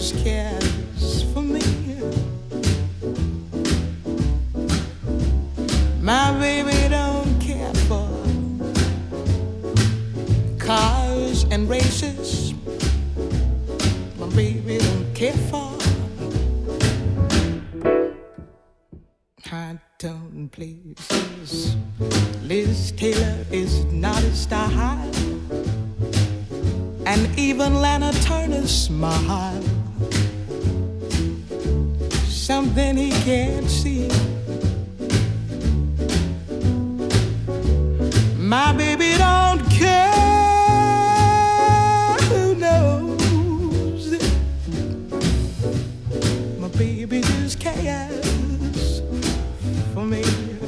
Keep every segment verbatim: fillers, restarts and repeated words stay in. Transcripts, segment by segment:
just cares for me. My baby don't care for cars and races. My baby don't care for high tone places. Liz Taylor is not his style, and even Lana Turner's smile, something he can't see. My baby don't care who knows it. My baby just cares for me.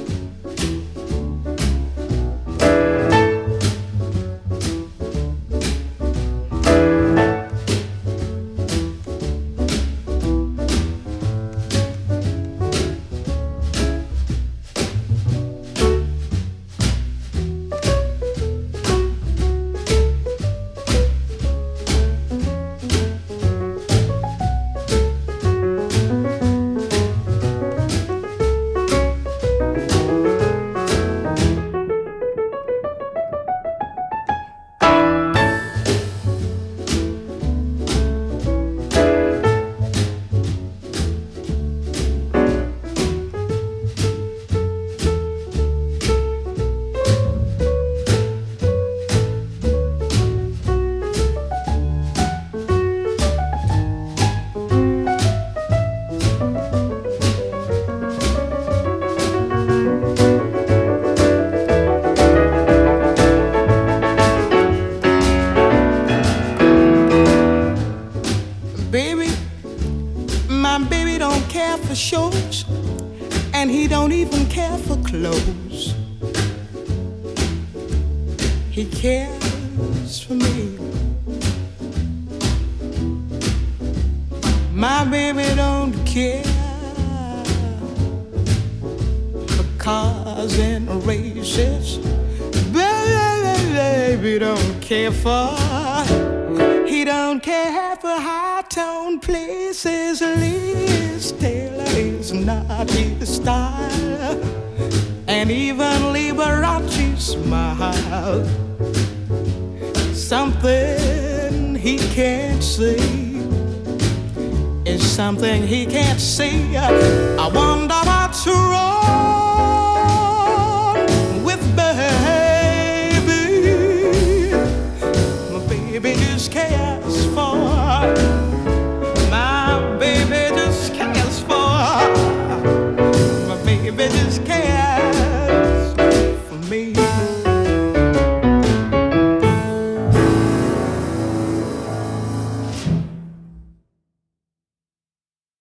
Baby, my baby don't care for shows, and he don't even care for clothes. He cares for me. My baby don't care for cars and races. Baby don't care for, he don't care for high-tone places. Liz Taylor is not his style, and even Liberace smile, something he can't see is something he can't see. I wonder what's wrong with baby. My baby just cares for, my baby just cares for, my baby just cares for me.